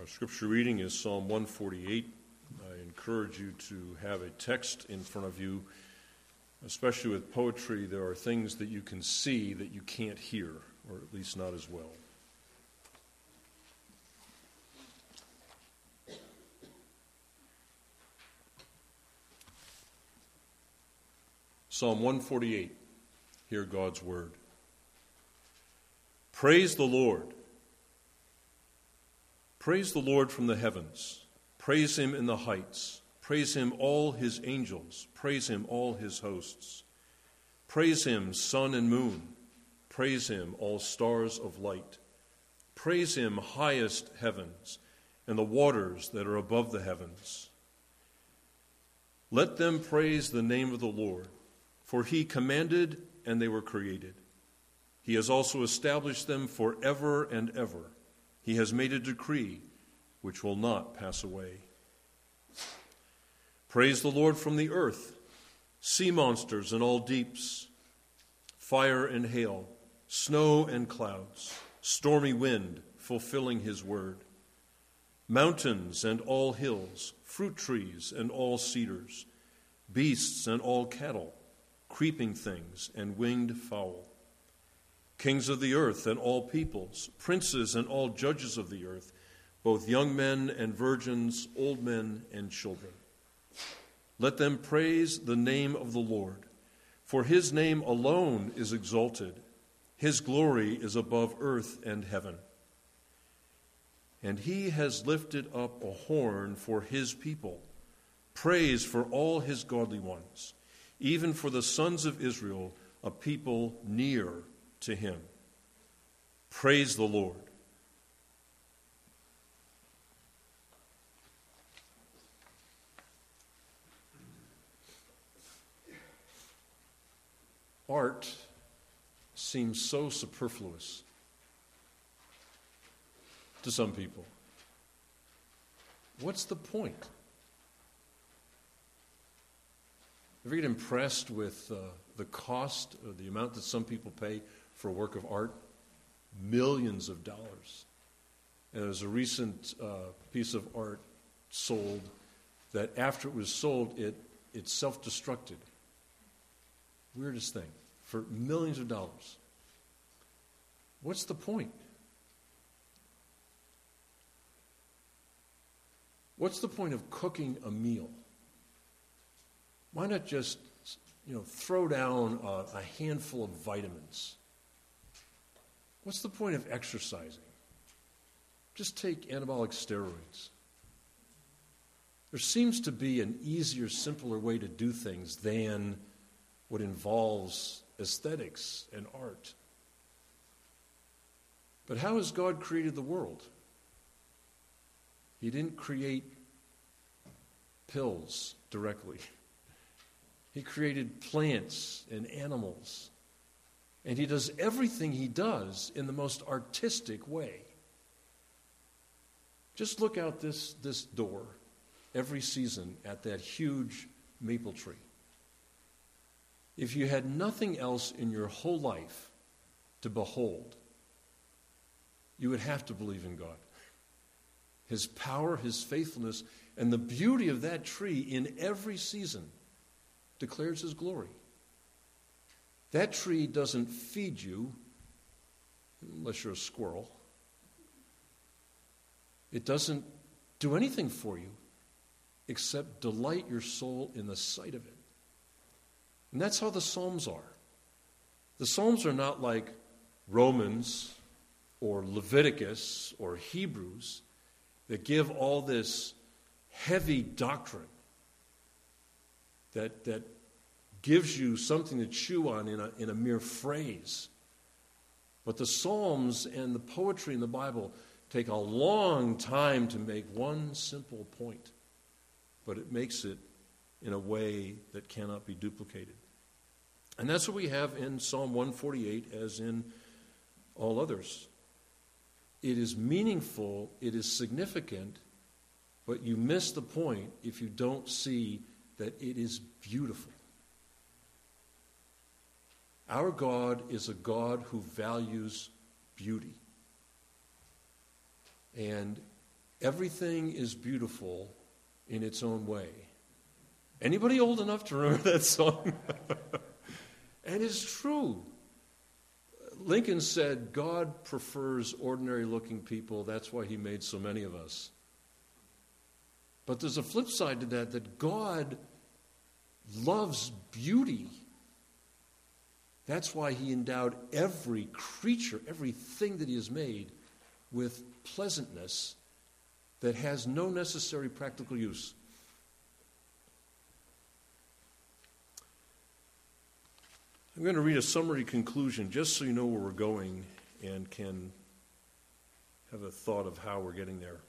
Scripture reading is Psalm 148. I encourage you to have a text in front of you. Especially with poetry, there are things that you can see that you can't hear, or at least not as well. Psalm 148. Hear God's word. Praise the Lord. Praise the Lord from the heavens. Praise him in the heights. Praise him, all his angels. Praise him, all his hosts. Praise him, sun and moon. Praise him, all stars of light. Praise him, highest heavens, and the waters that are above the heavens. Let them praise the name of the Lord, for he commanded and they were created. He has also established them forever and ever. He has made a decree which will not pass away. Praise the Lord from the earth, sea monsters and all deeps, fire and hail, snow and clouds, stormy wind fulfilling his word, mountains and all hills, fruit trees and all cedars, beasts and all cattle, creeping things and winged fowl, kings of the earth and all peoples, princes and all judges of the earth, both young men and virgins, old men and children. Let them praise the name of the Lord, for his name alone is exalted. His glory is above earth and heaven. And he has lifted up a horn for his people, praise for all his godly ones, even for the sons of Israel, a people near to him. Praise the Lord. Art seems so superfluous to some people. What's the point? Ever get impressed with the cost or the amount that some people pay for a work of art? Millions of dollars. And there's a recent piece of art sold that after it was sold, it self-destructed. Weirdest thing. For millions of dollars. What's the point? What's the point of cooking a meal? Why not just, throw down a handful of vitamins? What's the point of exercising? Just take anabolic steroids. There seems to be an easier, simpler way to do things than what involves aesthetics and art. But how has God created the world? He didn't create pills directly. He created plants and animals. And he does everything he does in the most artistic way. Just look out this door every season at that huge maple tree. If you had nothing else in your whole life to behold, you would have to believe in God. His power, his faithfulness, and the beauty of that tree in every season declares his glory. That tree doesn't feed you unless you're a squirrel. It doesn't do anything for you except delight your soul in the sight of it. And that's how the Psalms are. The Psalms are not like Romans or Leviticus or Hebrews that give all this heavy doctrine that gives you something to chew on in a mere phrase. But the Psalms and the poetry in the Bible take a long time to make one simple point, but it makes it in a way that cannot be duplicated. And that's what we have in Psalm 148 as in all others. It is meaningful, it is significant, but you miss the point if you don't see that it is beautiful. Our God is a God who values beauty. And Everything is beautiful in its own way. Anybody old enough to remember that song? And it's true. Lincoln said, God prefers ordinary-looking people. That's why he made so many of us. But there's a flip side to that God loves beauty. That's why he endowed every creature, everything that he has made, with pleasantness that has no necessary practical use. I'm going to read a summary conclusion just so you know where we're going and can have a thought of how we're getting there.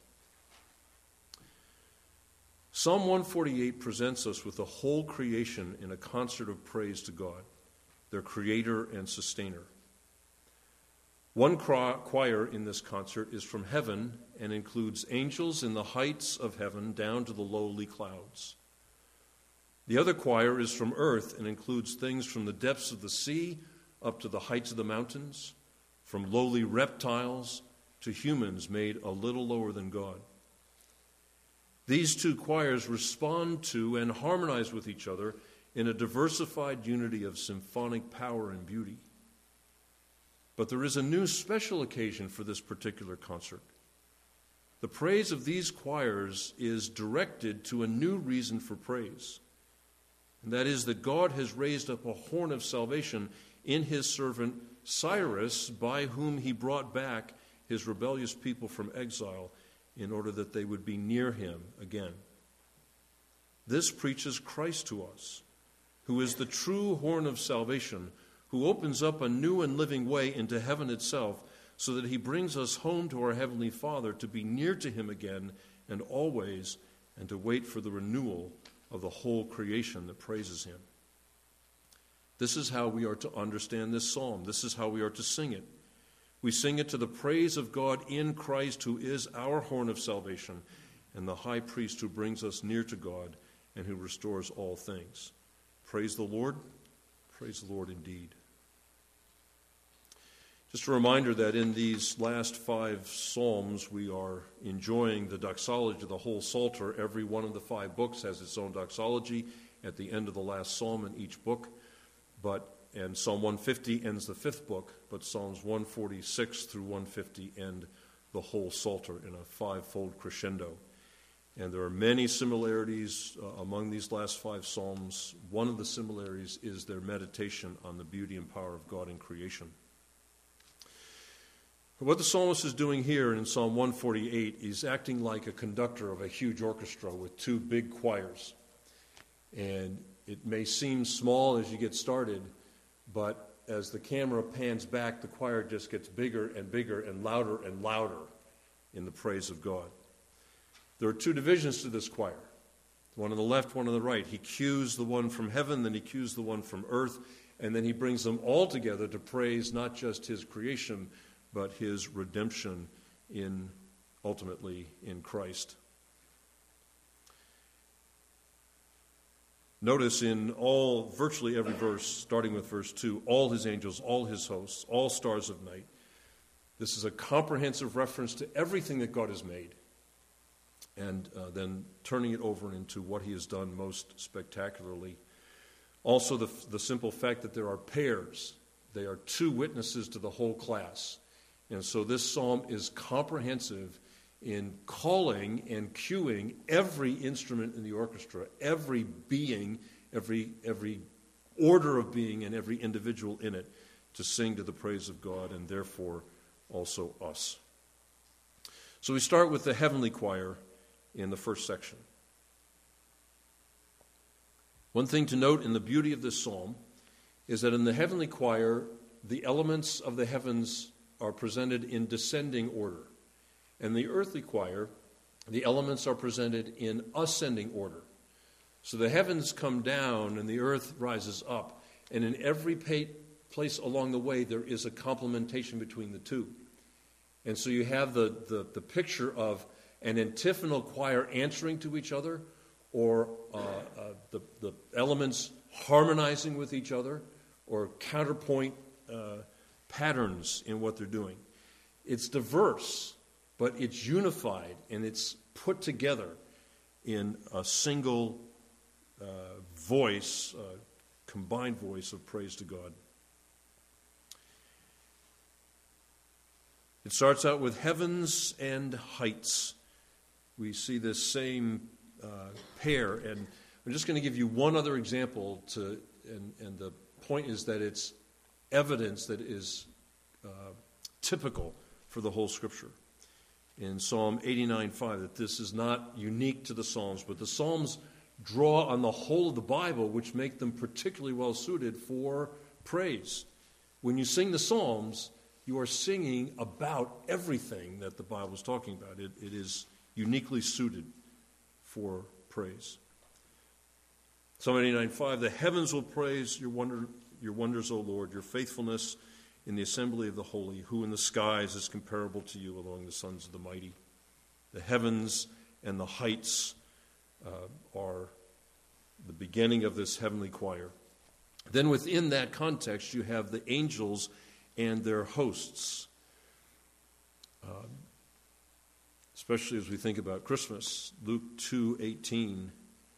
Psalm 148 presents us with the whole creation in a concert of praise to God, their creator and sustainer. One choir in this concert is from heaven and includes angels in the heights of heaven down to the lowly clouds. The other choir is from earth and includes things from the depths of the sea up to the heights of the mountains, from lowly reptiles to humans made a little lower than God. These two choirs respond to and harmonize with each other in a diversified unity of symphonic power and beauty. But there is a new special occasion for this particular concert. The praise of these choirs is directed to a new reason for praise. And that is that God has raised up a horn of salvation in his servant Cyrus, by whom he brought back his rebellious people from exile in order that they would be near him again. This preaches Christ to us, who is the true horn of salvation, who opens up a new and living way into heaven itself, so that he brings us home to our Heavenly Father to be near to him again and always, and to wait for the renewal of the whole creation that praises him. This is how we are to understand this psalm. This is how we are to sing it. We sing it to the praise of God in Christ, who is our horn of salvation, and the high priest who brings us near to God and who restores all things. Praise the Lord. Praise the Lord indeed. Just a reminder that in these last 5 psalms, we are enjoying the doxology of the whole Psalter. Every one of the 5 books has its own doxology at the end of the last psalm in each book. And Psalm 150 ends the 5th book, but Psalms 146 through 150 end the whole Psalter in a 5-fold crescendo. And there are many similarities among these last 5 psalms. One of the similarities is their meditation on the beauty and power of God in creation. What the psalmist is doing here in Psalm 148 is acting like a conductor of a huge orchestra with 2 big choirs. And it may seem small as you get started, but as the camera pans back, the choir just gets bigger and bigger and louder in the praise of God. There are 2 divisions to this choir, one on the left, one on the right. He cues the one from heaven, then he cues the one from earth, and then he brings them all together to praise not just his creation, but his redemption ultimately in Christ. Notice in virtually every verse, starting with verse 2, all his angels, all his hosts, all stars of night. This is a comprehensive reference to everything that God has made, and then turning it over into what he has done most spectacularly. Also, the simple fact that there are pairs. They are 2 witnesses to the whole class. And so this psalm is comprehensive in calling and cueing every instrument in the orchestra, every being, every order of being, and every individual in it to sing to the praise of God, and therefore also us. So we start with the heavenly choir in the first section. One thing to note in the beauty of this psalm is that in the heavenly choir, the elements of the heavens are presented in descending order. And the earthly choir, the elements are presented in ascending order. So the heavens come down and the earth rises up. And in every place along the way, there is a complementation between the 2. And so you have the picture of an antiphonal choir answering to each other, or the elements harmonizing with each other, or counterpoint patterns in what they're doing. It's diverse, but it's unified and it's put together in a single voice, combined voice of praise to God. It starts out with heavens and heights. We see this same pair, and I'm just going to give you one other example, and the point is that it's evidence that is typical for the whole Scripture. In Psalm 89:5, that this is not unique to the Psalms, but the Psalms draw on the whole of the Bible, which make them particularly well suited for praise. When you sing the Psalms, you are singing about everything that the Bible is talking about. It is uniquely suited for praise. Psalm 89:5, the heavens will praise your wonders, O Lord, your faithfulness in the assembly of the holy. Who in the skies is comparable to you among the sons of the mighty? The heavens and the heights are the beginning of this heavenly choir. Then within that context, you have the angels and their hosts. Especially as we think about Christmas. Luke 2:13.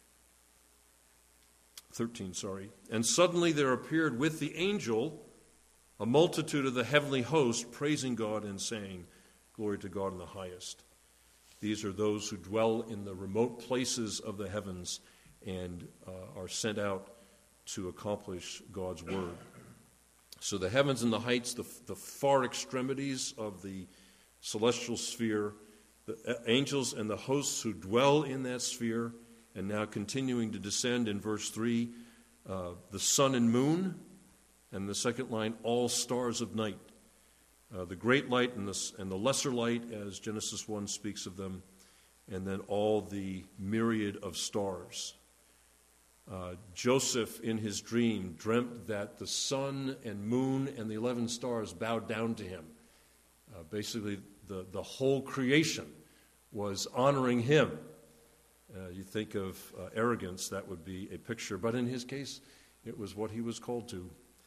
And suddenly there appeared with the angel a multitude of the heavenly host, praising God and saying, Glory to God in the highest. These are those who dwell in the remote places of the heavens and are sent out to accomplish God's word. So the heavens and the heights, the far extremities of the celestial sphere, the angels and the hosts who dwell in that sphere, and now continuing to descend in verse 3, the sun and moon, and the second line, all stars of night. The great light and the lesser light, as Genesis 1 speaks of them, and then all the myriad of stars. Joseph, in his dream, dreamt that the sun and moon and the 11 stars bowed down to him. Basically, the whole creation was honoring him. You think of arrogance, that would be a picture. But in his case, it was what he was called to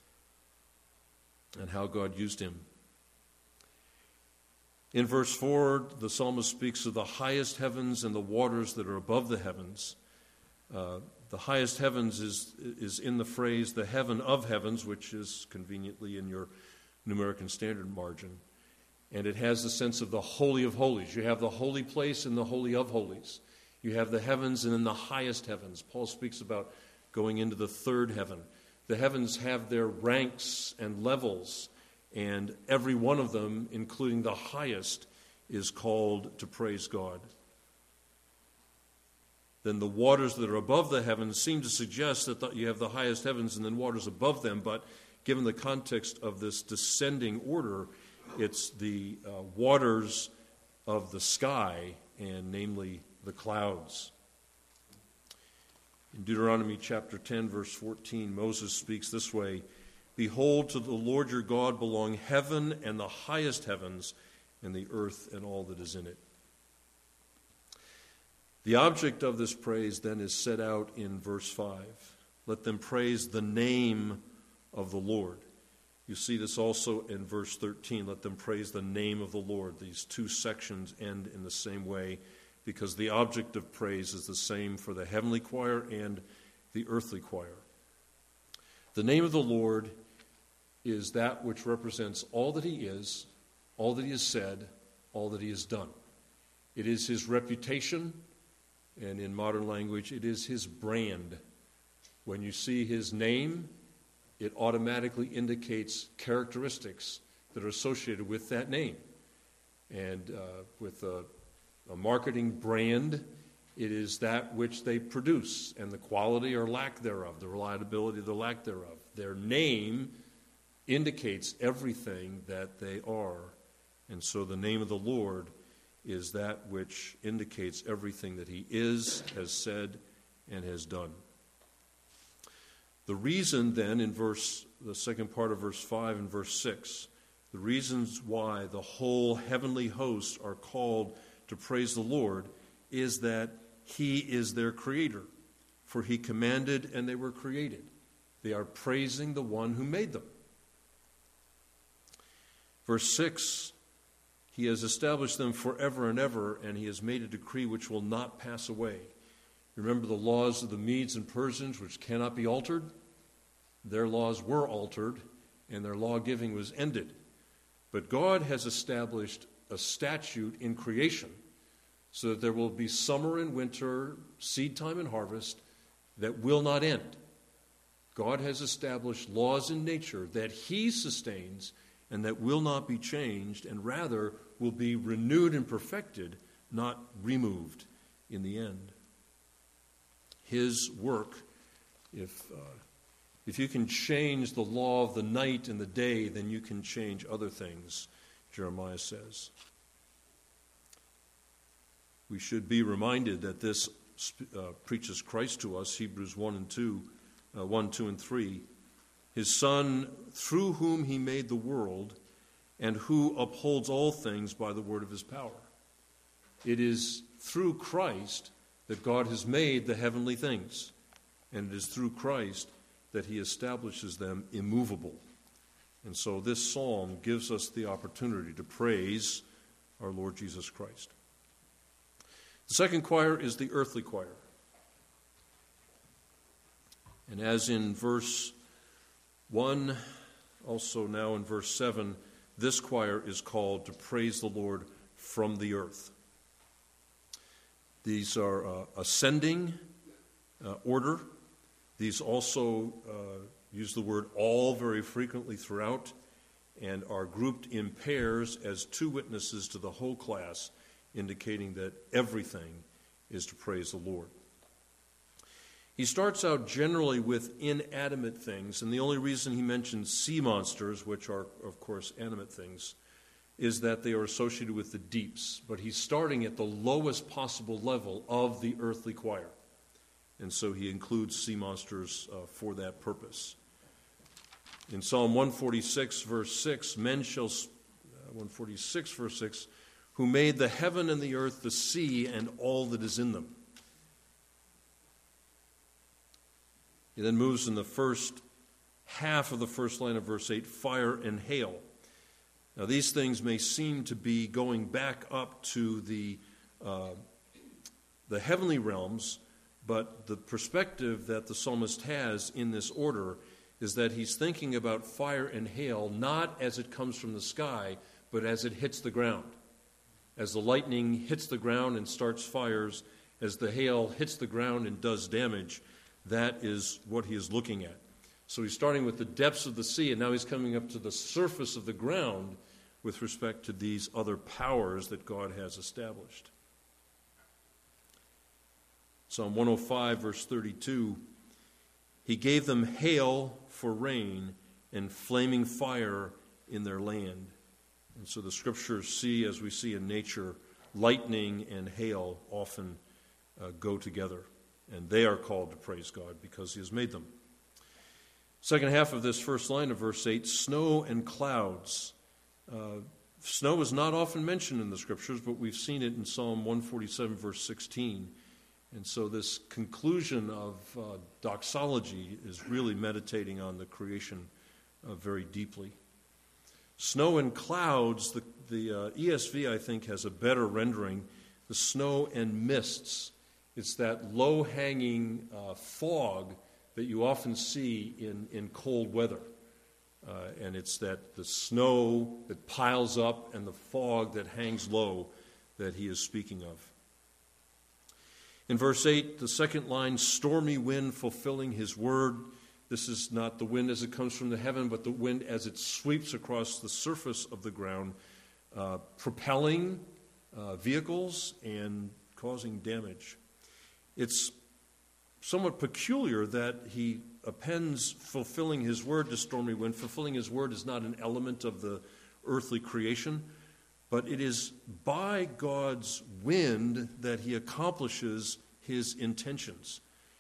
and how God used him. In verse 4, the psalmist speaks of the highest heavens and the waters that are above the heavens. The highest heavens is in the phrase, the heaven of heavens, which is conveniently in your New American Standard margin. And it has the sense of the Holy of Holies. You have the holy place and the Holy of Holies. You have the heavens and then the highest heavens. Paul speaks about going into the third heaven. The heavens have their ranks and levels, and every one of them, including the highest, is called to praise God. Then the waters that are above the heavens seem to suggest that you have the highest heavens and then waters above them, but given the context of this descending order, it's the waters of the sky, and namely the clouds. In Deuteronomy chapter 10, verse 14, Moses speaks this way, Behold, to the Lord your God belong heaven and the highest heavens, and the earth and all that is in it. The object of this praise then is set out in verse 5. Let them praise the name of the Lord. You see this also in verse 13. Let them praise the name of the Lord. These two sections end in the same way because the object of praise is the same for the heavenly choir and the earthly choir. The name of the Lord is that which represents all that he is, all that he has said, all that he has done. It is his reputation, and in modern language, it is his brand. When you see his name, it automatically indicates characteristics that are associated with that name. And with a marketing brand, it is that which they produce, and the quality or lack thereof, the reliability or the lack thereof. Their name indicates everything that they are. And so the name of the Lord is that which indicates everything that he is, has said, and has done. The reason then in the second part of verse 5 and verse 6, the reasons why the whole heavenly hosts are called to praise the Lord is that he is their creator. For he commanded and they were created. They are praising the one who made them. Verse 6, He has established them forever and ever, and he has made a decree which will not pass away. Remember the laws of the Medes and Persians, which cannot be altered? Their laws were altered, and their law-giving was ended. But God has established a statute in creation so that there will be summer and winter, seed time and harvest, that will not end. God has established laws in nature that he sustains and that will not be changed, and rather will be renewed and perfected, not removed in the end. His work, if you can change the law of the night and the day, then you can change other things, Jeremiah says. We should be reminded that this preaches Christ to us, Hebrews 1, 2, and 3. His Son, through whom he made the world, and who upholds all things by the word of his power. It is through Christ that God has made the heavenly things, and it is through Christ that he establishes them immovable. And so this psalm gives us the opportunity to praise our Lord Jesus Christ. The second choir is the earthly choir. And as in verse 1, also now in verse 7, this choir is called to praise the Lord from the earth. These are ascending order. These also use the word all very frequently throughout and are grouped in pairs as two witnesses to the whole class, indicating that everything is to praise the Lord. He starts out generally with inanimate things, and the only reason he mentions sea monsters, which are, of course, animate things, is that they are associated with the deeps. But he's starting at the lowest possible level of the earthly choir. And so he includes sea monsters for that purpose. In Psalm 146, verse 6, 146, verse 6, who made the heaven and the earth, the sea, and all that is in them. He then moves in the first half of the first line of verse 8, fire and hail. Now these things may seem to be going back up to the heavenly realms, but the perspective that the psalmist has in this order is that he's thinking about fire and hail not as it comes from the sky, but as it hits the ground. As the lightning hits the ground and starts fires, as the hail hits the ground and does damage, that is what he is looking at. So he's starting with the depths of the sea, and now he's coming up to the surface of the ground with respect to these other powers that God has established. Psalm 105, verse 32, he gave them hail for rain and flaming fire in their land. And so the scriptures see, as we see in nature, lightning and hail often go together. And they are called to praise God because he has made them. Second half of this first line of verse 8, snow and clouds. Snow is not often mentioned in the scriptures, but we've seen it in Psalm 147, verse 16. And so this conclusion of doxology is really meditating on the creation very deeply. Snow and clouds, the ESV, I think, has a better rendering. The snow and mists. It's that low-hanging fog that you often see in cold weather. And it's that the snow that piles up and the fog that hangs low that he is speaking of. In verse 8, the second line, stormy wind fulfilling his word. This is not the wind as it comes from the heaven, but the wind as it sweeps across the surface of the ground, propelling vehicles and causing damage. It's somewhat peculiar that he appends fulfilling his word to stormy wind. Fulfilling his word is not an element of the earthly creation, but it is by God's wind that he accomplishes his intentions.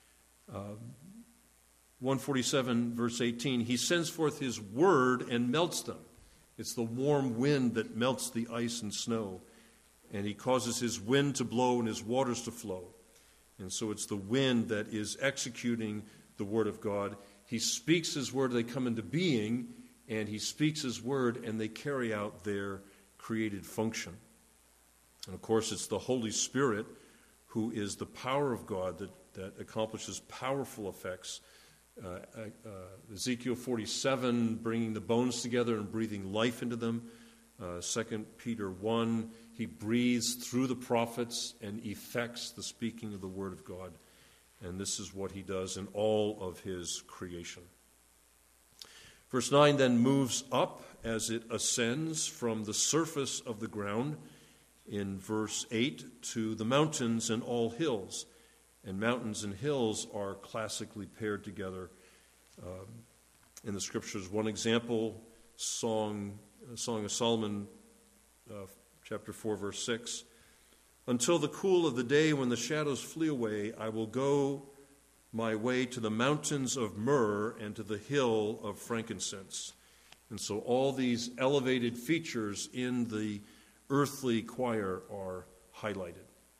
147, verse 18, he sends forth his word and melts them. It's the warm wind that melts the ice and snow. And he causes his wind to blow and his waters to flow. And so it's the wind that is executing the word of God. He speaks his word, they come into being, and he speaks his word, and they carry out their created function. And of course, it's the Holy Spirit who is the power of God that accomplishes powerful effects. Ezekiel 47, bringing the bones together and breathing life into them. 2 Peter 1, he breathes through the prophets and effects the speaking of the word of God. And this is what he does in all of his creation. Verse 9 then moves up as it ascends from the surface of the ground in verse 8 to the mountains and all hills. And mountains and hills are classically paired together in the Scriptures. One example, Song of Solomon, chapter 4, verse 6. Until the cool of the day when the shadows flee away, I will go my way to the mountains of myrrh and to the hill of frankincense. And so all these elevated features in the earthly choir are highlighted.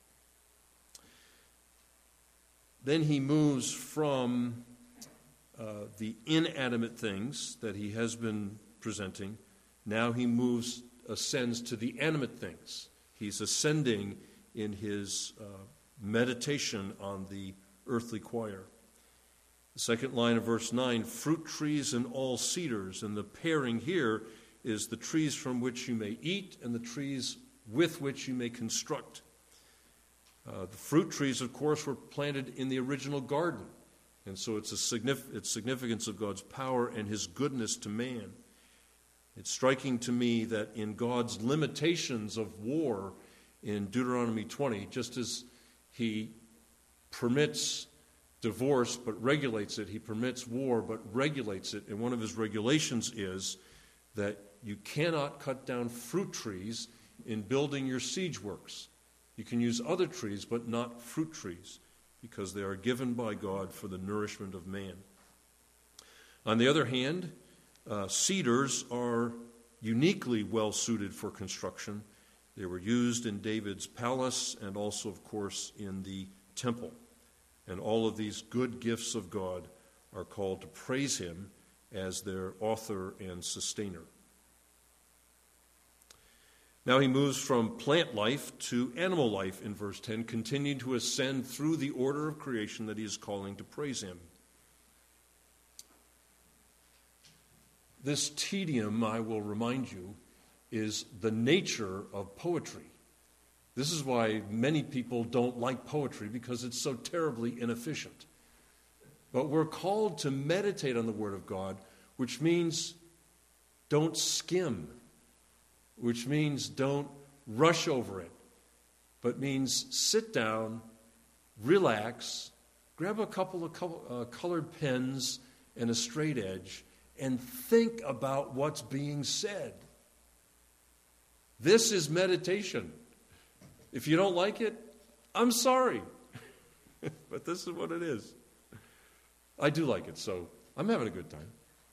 Then he moves from the inanimate things that he has been presenting. Now he ascends to the animate things. He's ascending in his meditation on the earthly choir. The second line of verse 9, fruit trees and all cedars. And the pairing here is the trees from which you may eat and the trees with which you may construct. The fruit trees, of course, were planted in the original garden. And so it's significance of God's power and his goodness to man. It's striking to me that in God's limitations of war in Deuteronomy 20, just as he permits divorce but regulates it, he permits war but regulates it. And one of his regulations is that you cannot cut down fruit trees in building your siege works. You can use other trees, but not fruit trees, because they are given by God for the nourishment of man. On the other hand, cedars are uniquely well suited for construction. They were used in David's palace and also, of course, in the temple. And all of these good gifts of God are called to praise him as their author and sustainer. Now he moves from plant life to animal life in verse 10, continuing to ascend through the order of creation that he is calling to praise him. This tedium, I will remind you, is the nature of poetry. This is why many people don't like poetry, because it's so terribly inefficient. But we're called to meditate on the Word of God, which means don't skim, which means don't rush over it, but means sit down, relax, grab a couple of colored pens and a straight edge, and think about what's being said. This is meditation. If you don't like it, I'm sorry. But this is what it is. I do like it, so I'm having a good time.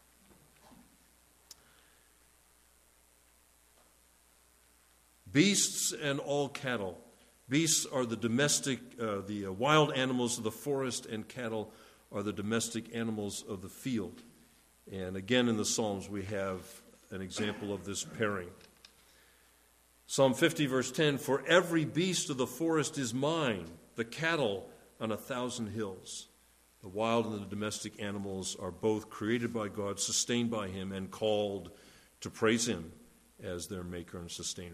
Beasts and all cattle. Beasts are the domestic, the wild animals of the forest, and cattle are the domestic animals of the field. And again, in the Psalms, we have an example of this pairing. Psalm 50, verse 10, for every beast of the forest is mine, the cattle on 1,000 hills. The wild and the domestic animals are both created by God, sustained by him, and called to praise him as their maker and sustainer.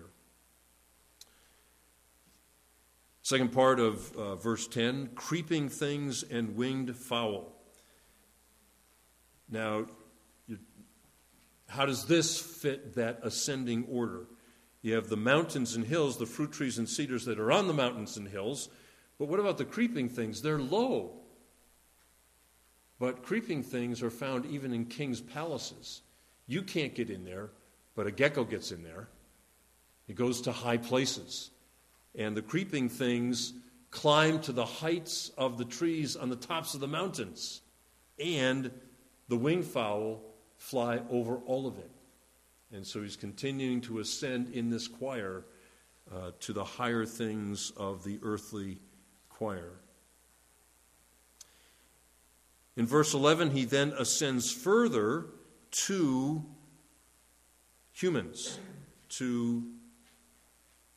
Second part of verse 10, creeping things and winged fowl. Now, how does this fit that ascending order? You have the mountains and hills, the fruit trees and cedars that are on the mountains and hills. But what about the creeping things? They're low. But creeping things are found even in kings' palaces. You can't get in there, but a gecko gets in there. It goes to high places. And the creeping things climb to the heights of the trees on the tops of the mountains. And the winged fowl fly over all of it. And so he's continuing to ascend in this choir to the higher things of the earthly choir. In verse 11, he then ascends further to humans, to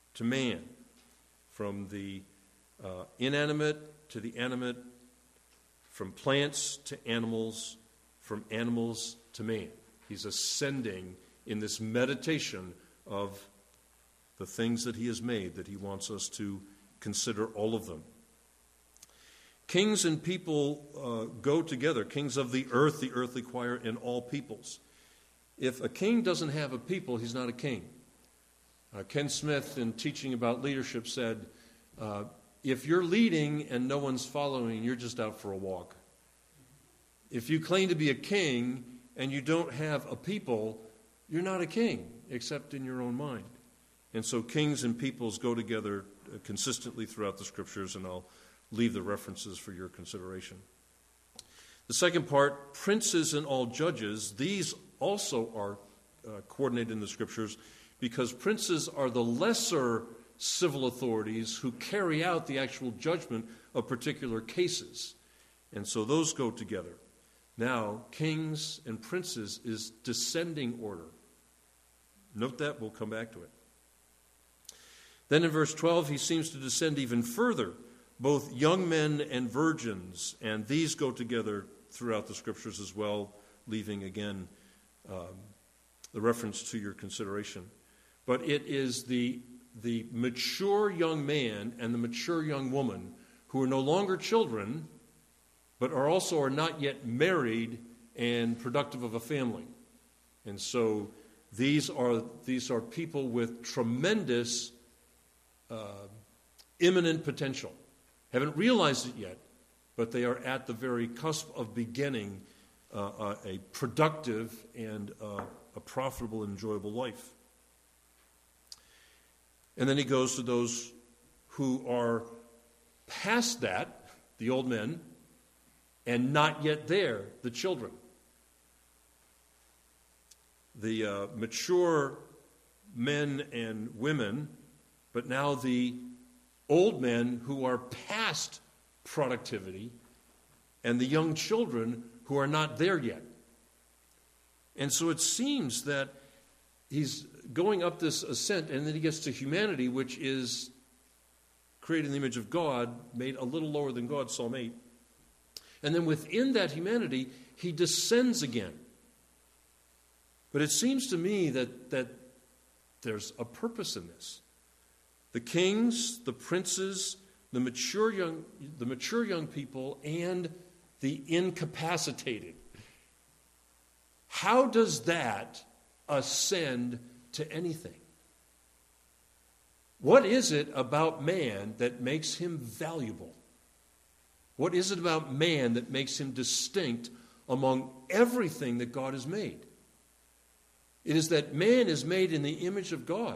to man, from the inanimate to the animate, from plants to animals, from animals to man. He's ascending in this meditation of the things that he has made, that he wants us to consider all of them. Kings and people go together. Kings of the earthly choir, and all peoples. If a king doesn't have a people, he's not a king. Ken Smith, in teaching about leadership, said, if you're leading and no one's following, you're just out for a walk. If you claim to be a king and you don't have a people, you're not a king, except in your own mind. And so kings and peoples go together consistently throughout the Scriptures, and I'll leave the references for your consideration. The second part, princes and all judges, these also are coordinated in the Scriptures, because princes are the lesser civil authorities who carry out the actual judgment of particular cases. And so those go together. Now, kings and princes is descending order. Note that, we'll come back to it. Then in verse 12, he seems to descend even further, both young men and virgins, and these go together throughout the Scriptures as well, leaving again the reference to your consideration. But it is the mature young man and the mature young woman who are no longer children, but are not yet married and productive of a family. And so these are people with tremendous imminent potential. Haven't realized it yet, but they are at the very cusp of beginning a productive and a profitable, enjoyable life. And then he goes to those who are past that, the old men, and not yet there, the children. The mature men and women, but now the old men who are past productivity, and the young children who are not there yet. And so it seems that he's going up this ascent, and then he gets to humanity, which is created in the image of God, made a little lower than God, Psalm 8. And then within that humanity, he descends again. But it seems to me that there's a purpose in this. The kings, the princes, the mature young people, and the incapacitated. How does that ascend to anything? What is it about man that makes him valuable? What is it about man that makes him distinct among everything that God has made? It is that man is made in the image of God.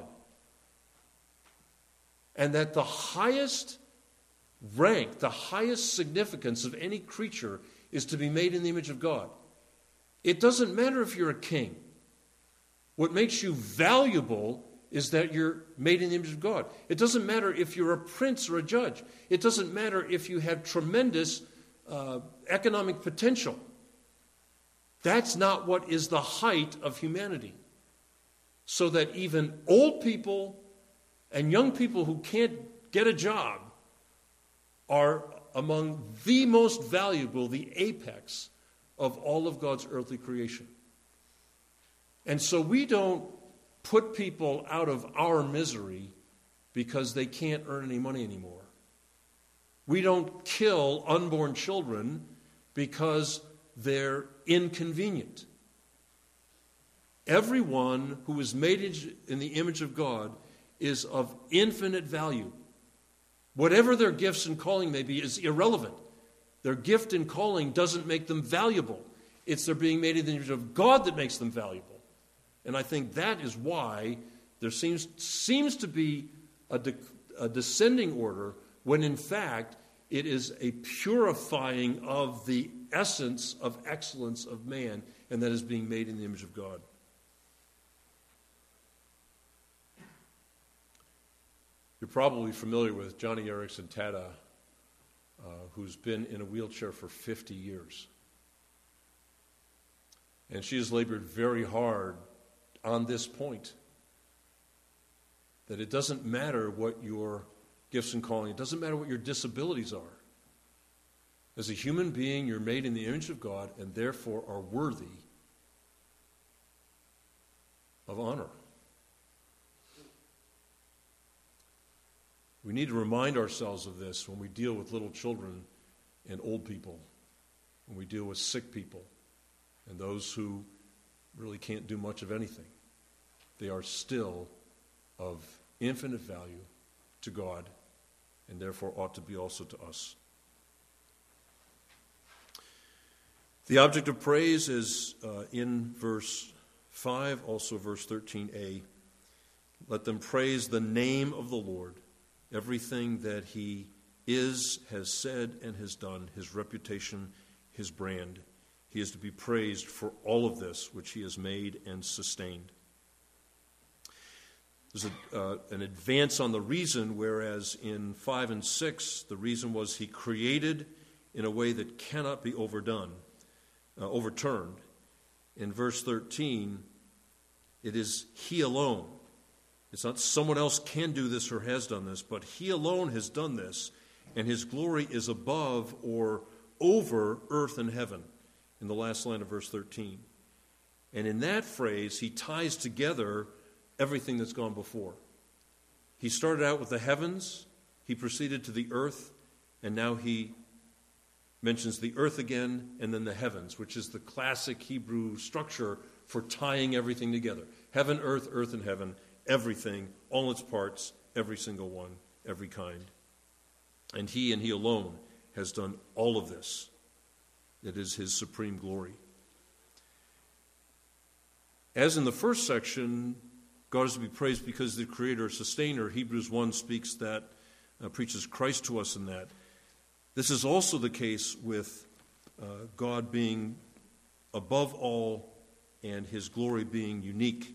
And that the highest rank, the highest significance of any creature is to be made in the image of God. It doesn't matter if you're a king. What makes you valuable is that you're made in the image of God. It doesn't matter if you're a prince or a judge. It doesn't matter if you have tremendous economic potential. That's not what is the height of humanity. So that even old people and young people who can't get a job are among the most valuable, the apex of all of God's earthly creation. And so we don't put people out of our misery because they can't earn any money anymore. We don't kill unborn children because they're inconvenient. Everyone who is made in the image of God is of infinite value. Whatever their gifts and calling may be is irrelevant. Their gift and calling doesn't make them valuable. It's their being made in the image of God that makes them valuable. And I think that is why there seems to be a descending order when in fact it is a purifying of the essence of excellence of man, and that is being made in the image of God. You're probably familiar with Johnny Erickson Tada, who's been in a wheelchair for 50 years. And she has labored very hard on this point. That it doesn't matter what your gifts and calling, it doesn't matter what your disabilities are. As a human being, you're made in the image of God and therefore are worthy of honor. We need to remind ourselves of this when we deal with little children and old people, when we deal with sick people and those who really can't do much of anything. They are still of infinite value to God and therefore ought to be also to us. The object of praise is in verse 5, also verse 13a. Let them praise the name of the Lord, everything that he is, has said, and has done, his reputation, his brand. He is to be praised for all of this which he has made and sustained. There's an advance on the reason, whereas in 5 and 6, the reason was he created in a way that cannot be overturned. In verse 13, it is he alone. It's not someone else can do this or has done this, but he alone has done this, and his glory is above or over earth and heaven, in the last line of verse 13. And in that phrase, he ties together everything that's gone before. He started out with the heavens, he proceeded to the earth, and now he mentions the earth again and then the heavens, which is the classic Hebrew structure for tying everything together. Heaven, earth, and heaven, everything, all its parts, every single one, every kind. And he alone has done all of this. It is his supreme glory. As in the first section, God is to be praised because the creator, sustainer. Hebrews 1 speaks that, preaches Christ to us in that. This is also the case with God being above all and his glory being unique.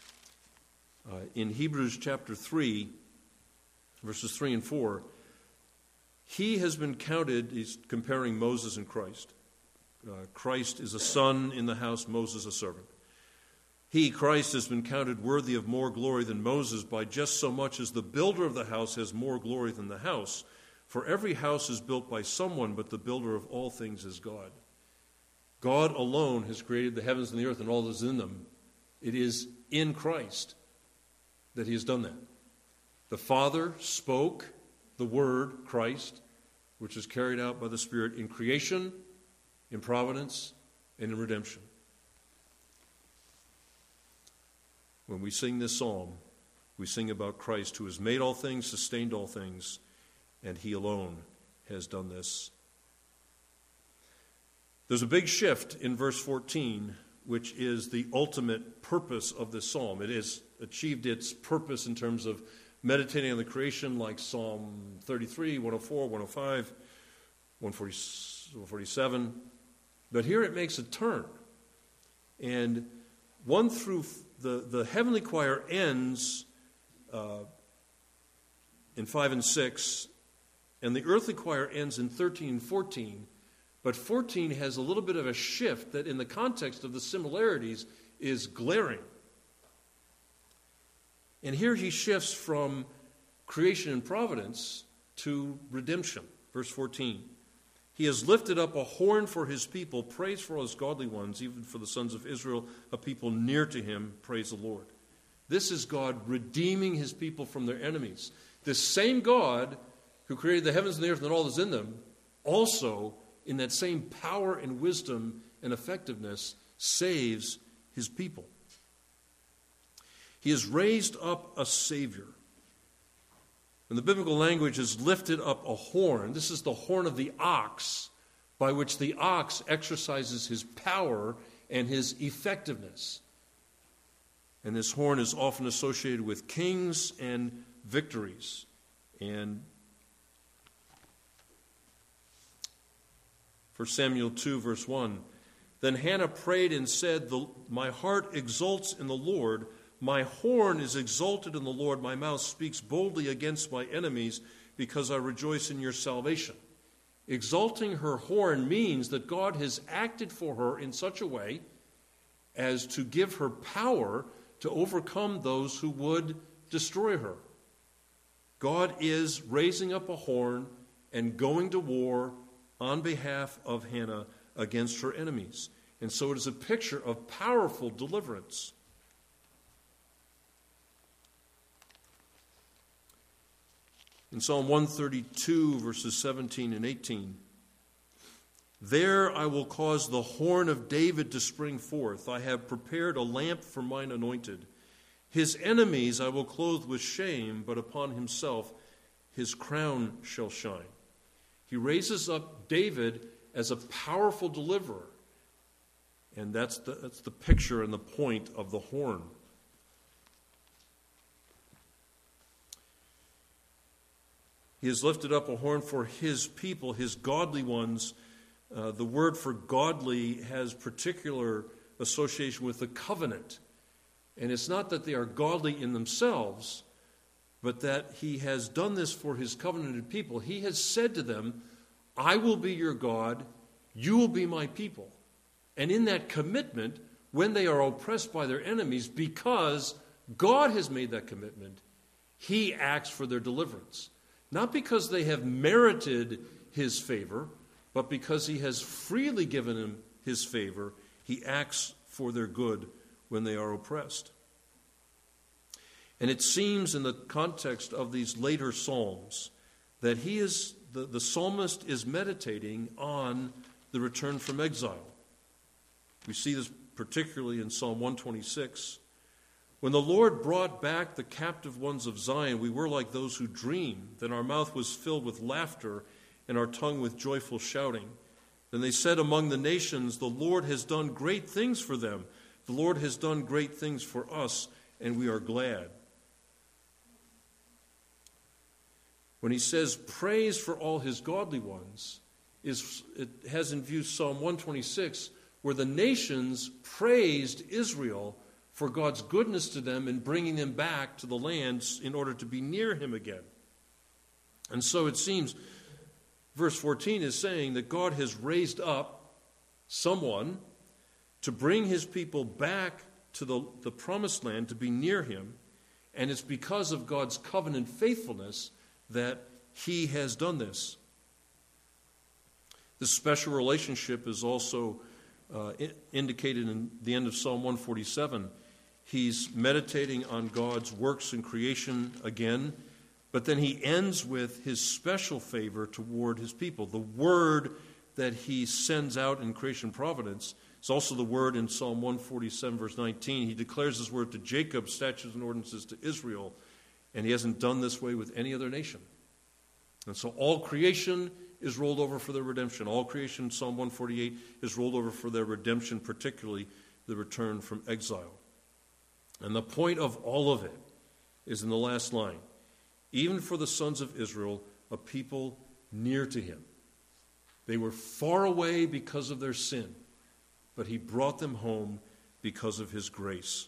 In Hebrews chapter 3, verses 3 and 4, he has been counted, he's comparing Moses and Christ. Christ is a son in the house, Moses a servant. He, Christ, has been counted worthy of more glory than Moses by just so much as the builder of the house has more glory than the house. For every house is built by someone, but the builder of all things is God. God alone has created the heavens and the earth and all that is in them. It is in Christ that he has done that. The Father spoke the word, Christ, which is carried out by the Spirit in creation, in providence, and in redemption. When we sing this psalm, we sing about Christ who has made all things, sustained all things, and he alone has done this. There's a big shift in verse 14, which is the ultimate purpose of this psalm. It has achieved its purpose in terms of meditating on the creation, like Psalm 33, 104, 105, 147. But here it makes a turn. And 1 through the heavenly choir ends in 5 and 6, and the earthly choir ends in 13 and 14, but 14 has a little bit of a shift that in the context of the similarities is glaring. And here he shifts from creation and providence to redemption. Verse 14. He has lifted up a horn for his people, praise for all his godly ones, even for the sons of Israel, a people near to him, praise the Lord. This is God redeeming his people from their enemies. This same God who created the heavens and the earth and all that's in them, also in that same power and wisdom and effectiveness saves his people. He has raised up a Savior. And the biblical language has lifted up a horn. This is the horn of the ox, by which the ox exercises his power and his effectiveness. And this horn is often associated with kings and victories. And 1 Samuel 2, verse 1, then Hannah prayed and said, my heart exults in the Lord. My horn is exalted in the Lord. My mouth speaks boldly against my enemies because I rejoice in your salvation. Exalting her horn means that God has acted for her in such a way as to give her power to overcome those who would destroy her. God is raising up a horn and going to war on behalf of Hannah against her enemies. And so it is a picture of powerful deliverance. In Psalm 132, verses 17 and 18, there I will cause the horn of David to spring forth. I have prepared a lamp for mine anointed. His enemies I will clothe with shame, but upon himself his crown shall shine. He raises up David as a powerful deliverer. And that's the picture and the point of the horn. He has lifted up a horn for his people, his godly ones. The word for godly has particular association with the covenant. And it's not that they are godly in themselves, but that he has done this for his covenanted people. He has said to them, I will be your God, you will be my people. And in that commitment, when they are oppressed by their enemies, because God has made that commitment, he acts for their deliverance. Not because they have merited his favor, but because he has freely given them his favor, he acts for their good when they are oppressed. And it seems in the context of these later psalms that the psalmist is meditating on the return from exile. We see this particularly in Psalm 126. When the Lord brought back the captive ones of Zion, we were like those who dream. Then our mouth was filled with laughter and our tongue with joyful shouting. Then they said among the nations, the Lord has done great things for them. The Lord has done great things for us, and we are glad. When he says praise for all his godly ones, it has in view Psalm 126, where the nations praised Israel for God's goodness to them in bringing them back to the land in order to be near him again. And so it seems verse 14 is saying that God has raised up someone to bring his people back to the promised land, to be near him, and it's because of God's covenant faithfulness that he has done this. This special relationship is also indicated in the end of Psalm 147. He's meditating on God's works in creation again, but then he ends with his special favor toward his people. The word that he sends out in creation providence is also the word in Psalm 147, verse 19. He declares his word to Jacob, statutes and ordinances to Israel, and he hasn't done this way with any other nation. And so all creation is rolled over for their redemption. All creation, Psalm 148, is rolled over for their redemption, particularly the return from exile. And the point of all of it is in the last line. Even for the sons of Israel, a people near to him. They were far away because of their sin, but he brought them home because of his grace.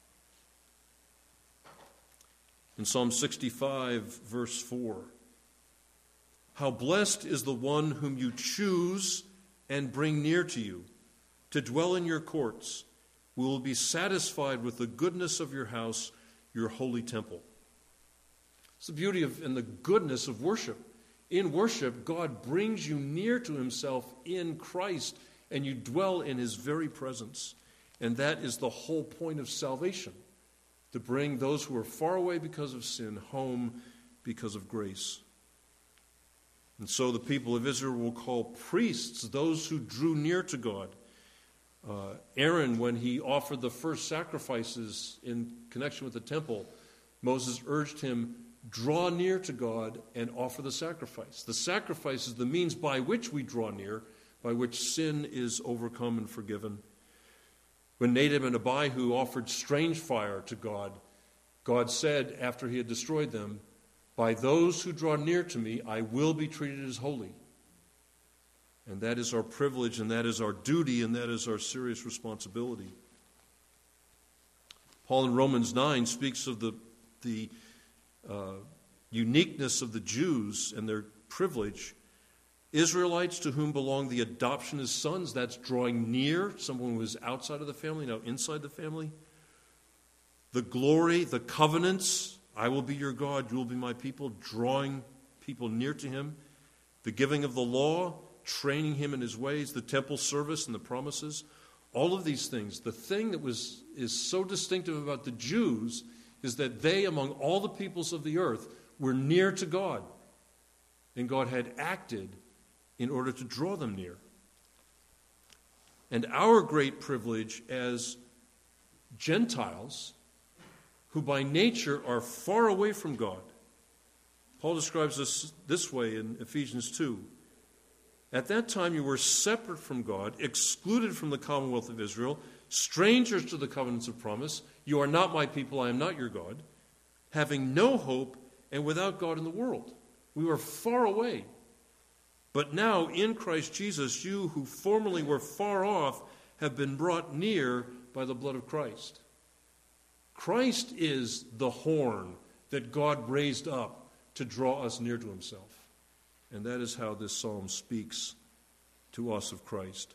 In Psalm 65, verse 4, how blessed is the one whom you choose and bring near to you, to dwell in your courts. We will be satisfied with the goodness of your house, your holy temple. It's the beauty and the goodness of worship. In worship, God brings you near to himself in Christ, and you dwell in his very presence. And that is the whole point of salvation, to bring those who are far away because of sin home because of grace. And so the people of Israel will call priests those who drew near to God. Aaron, when he offered the first sacrifices in connection with the temple, Moses urged him, draw near to God and offer the sacrifice. The sacrifice is the means by which we draw near, by which sin is overcome and forgiven. When Nadab and Abihu offered strange fire to God, God said, after he had destroyed them, by those who draw near to me, I will be treated as holy. And that is our privilege, and that is our duty, and that is our serious responsibility. Paul in Romans 9 speaks of the uniqueness of the Jews and their privilege. Israelites to whom belong the adoption as sons, that's drawing near, someone who was outside of the family, now inside the family. The glory, the covenants I will be your God, you will be my people, drawing people near to him. The giving of the law, training him in his ways, the temple service and the promises, all of these things. The thing that is so distinctive about the Jews is that they, among all the peoples of the earth, were near to God. And God had acted in order to draw them near. And our great privilege as Gentiles, who by nature are far away from God. Paul describes this way in Ephesians 2. At that time you were separate from God, excluded from the commonwealth of Israel, strangers to the covenants of promise. You are not my people, I am not your God. Having no hope and without God in the world. We were far away. But now in Christ Jesus, you who formerly were far off have been brought near by the blood of Christ. Christ is the horn that God raised up to draw us near to himself. And that is how this psalm speaks to us of Christ.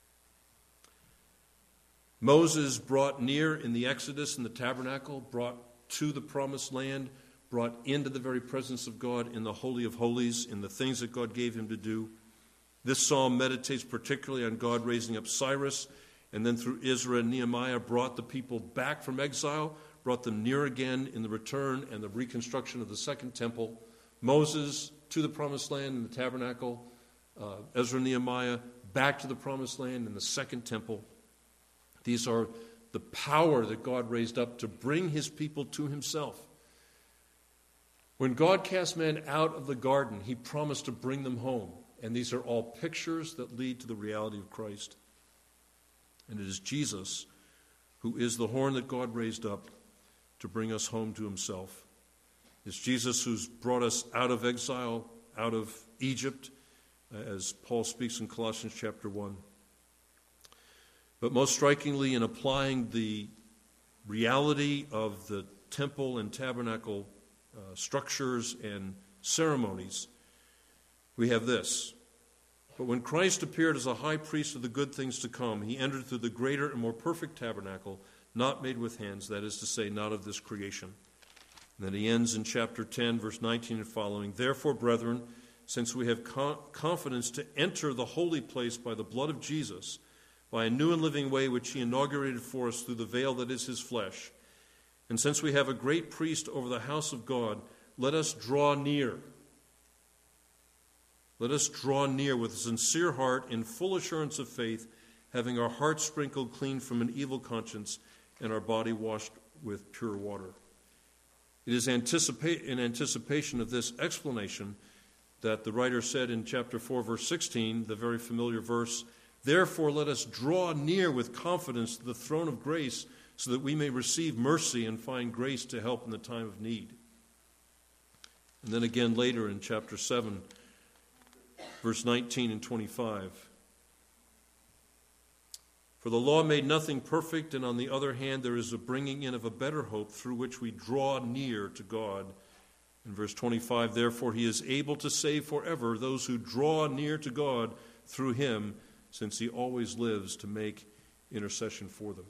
Moses brought near in the Exodus and the tabernacle, brought to the promised land, brought into the very presence of God in the Holy of Holies, in the things that God gave him to do. This psalm meditates particularly on God raising up Cyrus, and then through Ezra and Nehemiah brought the people back from exile, brought them near again in the return and the reconstruction of the second temple. Moses to the promised land in the tabernacle, Ezra and Nehemiah back to the promised land in the second temple. These are the power that God raised up to bring his people to himself. When God cast man out of the garden, he promised to bring them home. And these are all pictures that lead to the reality of Christ. And it is Jesus who is the horn that God raised up to bring us home to himself. It's Jesus who's brought us out of exile, out of Egypt, as Paul speaks in Colossians chapter 1. But most strikingly, in applying the reality of the temple and tabernacle structures and ceremonies, we have this. But when Christ appeared as a high priest of the good things to come, he entered through the greater and more perfect tabernacle, not made with hands, that is to say, not of this creation. And then he ends in chapter 10, verse 19 and following. Therefore, brethren, since we have confidence to enter the holy place by the blood of Jesus, by a new and living way which he inaugurated for us through the veil that is his flesh, and since we have a great priest over the house of God, let us draw near. Let us draw near with a sincere heart in full assurance of faith, having our hearts sprinkled clean from an evil conscience and our body washed with pure water. It is in anticipation of this explanation that the writer said in chapter 4, verse 16, the very familiar verse, therefore let us draw near with confidence to the throne of grace, so that we may receive mercy and find grace to help in the time of need. And then again later in chapter 7, verse 19 and 25. For the law made nothing perfect, and on the other hand there is a bringing in of a better hope through which we draw near to God. In verse 25, therefore he is able to save forever those who draw near to God through him, since he always lives to make intercession for them.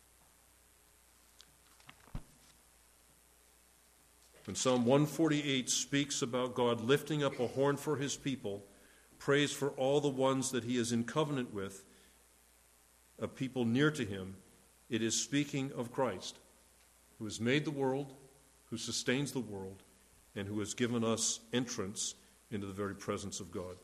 When Psalm 148 speaks about God lifting up a horn for his people, praise for all the ones that he is in covenant with, a people near to him, it is speaking of Christ, who has made the world, who sustains the world, and who has given us entrance into the very presence of God.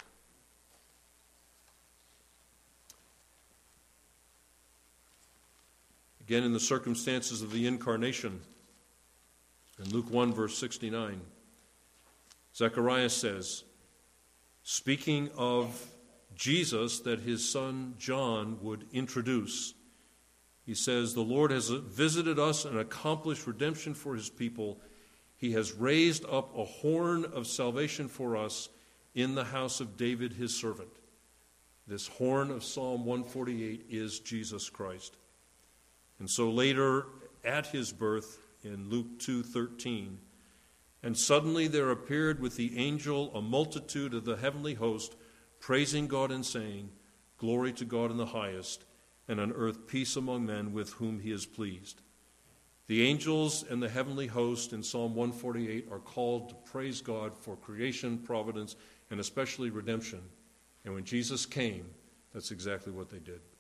Again, in the circumstances of the incarnation, in Luke 1, verse 69, Zechariah says, speaking of Jesus that his son John would introduce, he says, the Lord has visited us and accomplished redemption for his people. He has raised up a horn of salvation for us in the house of David his servant. This horn of Psalm 148 is Jesus Christ. And so later at his birth, in Luke 2:13, and suddenly there appeared with the angel a multitude of the heavenly host, praising God and saying, glory to God in the highest, and on earth peace among men with whom he is pleased. The angels and the heavenly host in Psalm 148 are called to praise God for creation, providence, and especially redemption. And when Jesus came, that's exactly what they did.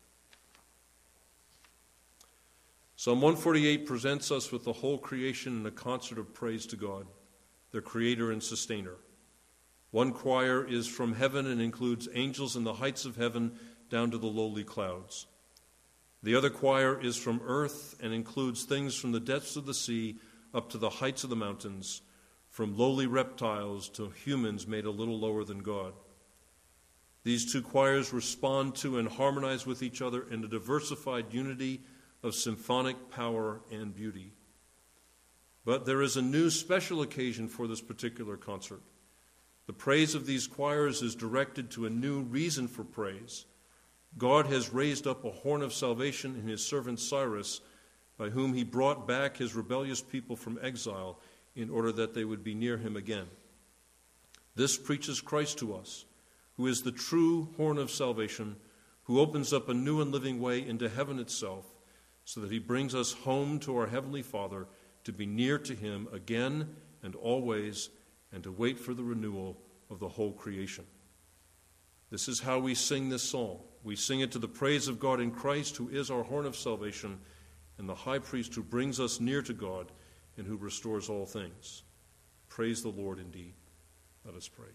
Psalm 148 presents us with the whole creation in a concert of praise to God, their creator and sustainer. One choir is from heaven and includes angels in the heights of heaven down to the lowly clouds. The other choir is from earth and includes things from the depths of the sea up to the heights of the mountains, from lowly reptiles to humans made a little lower than God. These two choirs respond to and harmonize with each other in a diversified unity of symphonic power and beauty. But there is a new special occasion for this particular concert. The praise of these choirs is directed to a new reason for praise. God has raised up a horn of salvation in his servant Cyrus, by whom he brought back his rebellious people from exile in order that they would be near him again. This preaches Christ to us, who is the true horn of salvation, who opens up a new and living way into heaven itself, so that he brings us home to our Heavenly Father to be near to him again and always, and to wait for the renewal of the whole creation. This is how we sing this song. We sing it to the praise of God in Christ, who is our horn of salvation, and the high priest who brings us near to God and who restores all things. Praise the Lord indeed. Let us pray.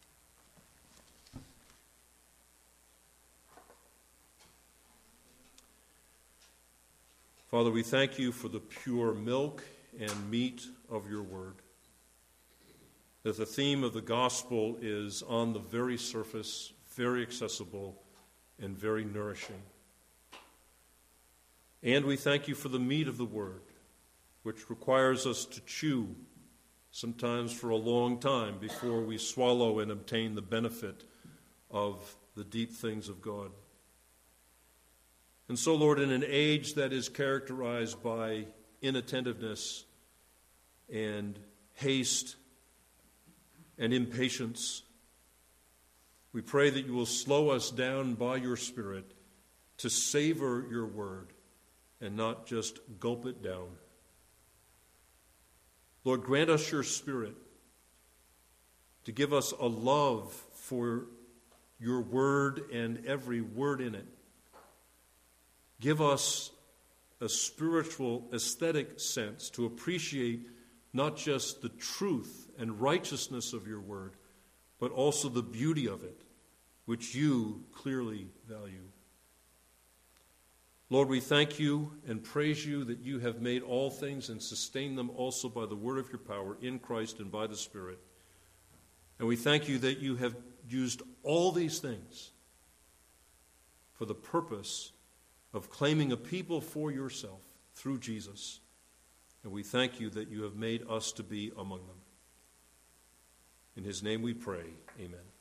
Father, we thank you for the pure milk and meat of your word. That the theme of the gospel is on the very surface, very accessible, and very nourishing. And we thank you for the meat of the word, which requires us to chew, sometimes for a long time, before we swallow and obtain the benefit of the deep things of God. And so, Lord, in an age that is characterized by inattentiveness and haste and impatience, we pray that you will slow us down by your Spirit to savor your word and not just gulp it down. Lord, grant us your Spirit to give us a love for your word and every word in it. Give us a spiritual, aesthetic sense to appreciate not just the truth and righteousness of your word, but also the beauty of it, which you clearly value. Lord, we thank you and praise you that you have made all things and sustained them also by the word of your power in Christ and by the Spirit. And we thank you that you have used all these things for the purpose of claiming a people for yourself through Jesus. And we thank you that you have made us to be among them. In his name we pray, amen.